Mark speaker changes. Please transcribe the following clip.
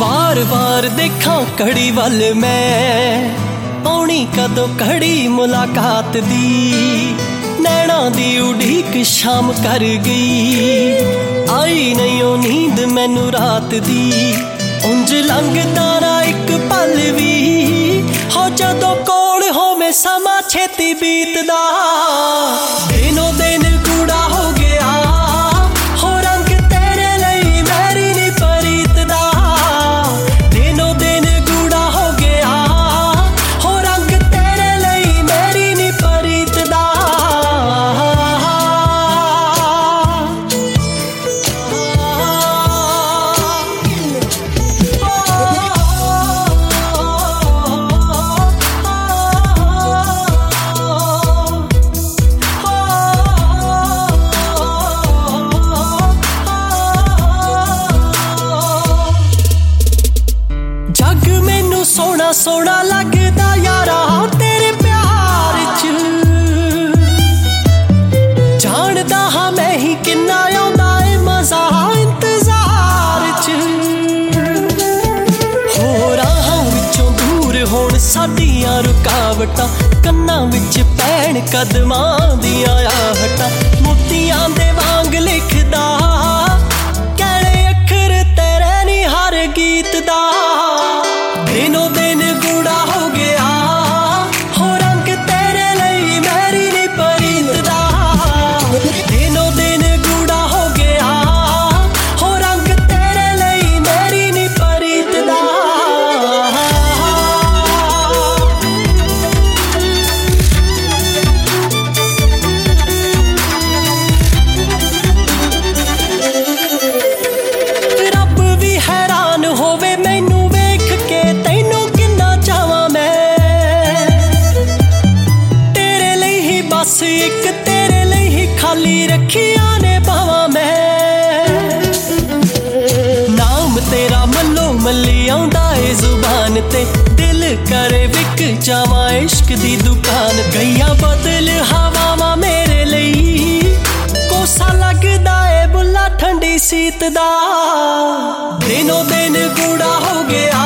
Speaker 1: वार वार देखा घड़ी वल मैं आउणी कदों घड़ी मुलाकात दी। नैना दी उड़ीक शाम कर गई आई नहीं ओ नींद मैनू रात दी। उंज लंघदा ना एक पल भी हो जदों कोल होवे समा छेती बीतदा। दिनों दिन कूड़ा हो गया हो रंग तेरे लई मेरी नी परीत दा। दिनों दिन कूड़ा हो गया हो रंग तेरे लई मेरी नी परीत दा। जग मैनू सोना सोना लगदा यारा तेरे प्यार च। जानदा हाँ मैं ही किन्ना आउंदा ए मजा इंतजार च। हो राहां विचों दूर होण साडियां रुकावटां कन्नां विच पैण कदमां दियां आहटां। मोतियां दे वांग लिखदा कैले अखर तेरे नी हर गीत दा। दिनों दिन कूड़ा हो गया हो रंग तेरे लई मेरी नी परीत दा। दिनों दिन कूड़ा हो गया हो रंग तेरे लई मेरी नी परीत दा। रब भी हैरान होवे मैनू वेख के तैनू किन्ना चावां मैं। तेरे लई ही बस एक तेरे लई ही खाली रखियां ने बावां मैं। नाम तेरा मल्लो मल्ली आउंदा ए जुबान ते दिल करे विक जावां इश्क दी दुकान। गईयां बदल हवावां मेरे लई कोसा लगदा ए बुल्ला ठंडी सीत दा। दिनों दिन कूड़ा हो गया